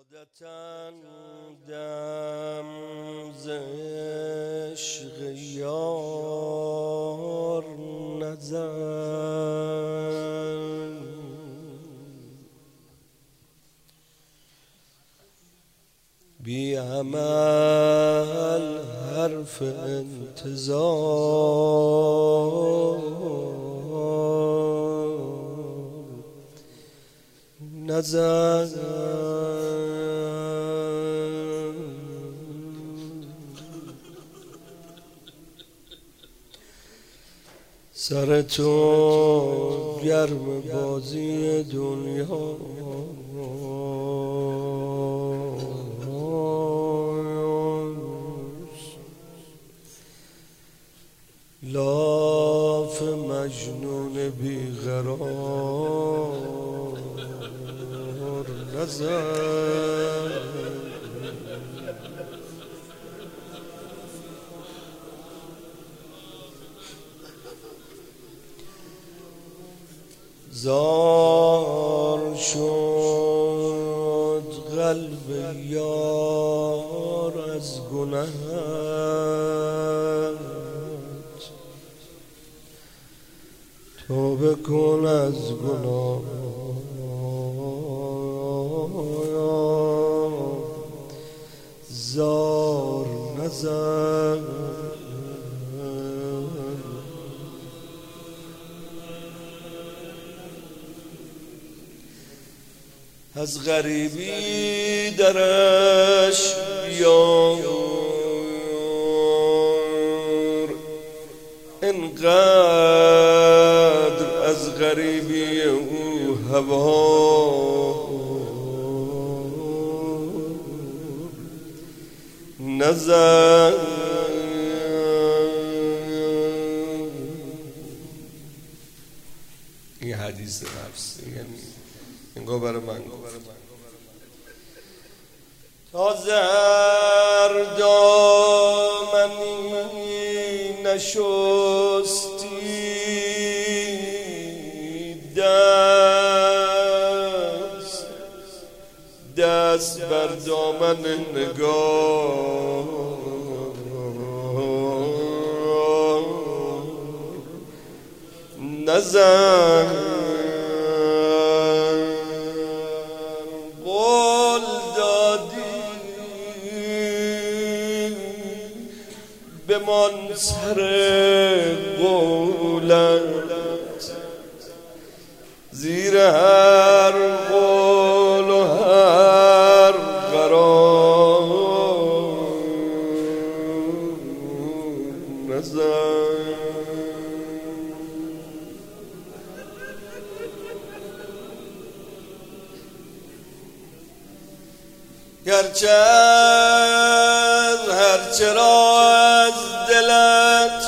عادتاً دم ز عشق یار نزن، بی عمل حرف انتظار نزن. سر تو گرم بازی دنیا لاف مجنون بیقرار نزن. زار شد قلب یار از گناهت، توبه کن از گناه زار نزن. از غریبی درش بیار، انقدر از غریبی او هوا نزن. این حدیث نفس یعنی انگار برای من تازه هر دامنی نشستی دست بر دامن نگاه نزن. قول دادی بمان سر قولت، زیر هر قول و هر قرار نزن. گرچه هرچه را از دلت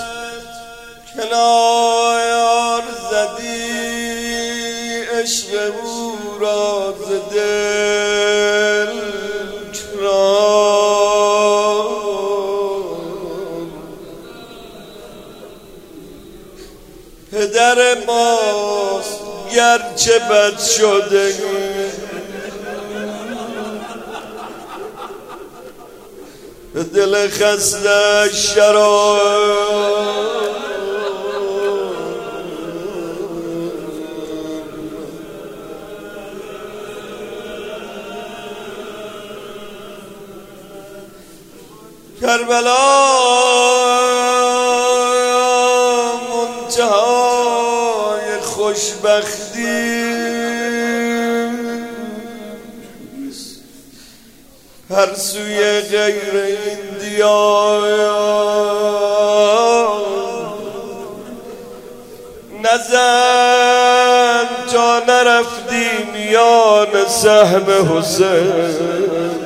کنار زدی، عشق او را ز دل کران. پدر ماست گرچه بد شده، دل خسته شراب کربلا منتهای خوشبختی، هر سوی غیر این دیار نزن تا نرفتی میان سهم حسین.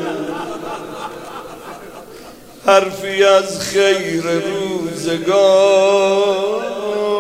حرفی از خیر روزگار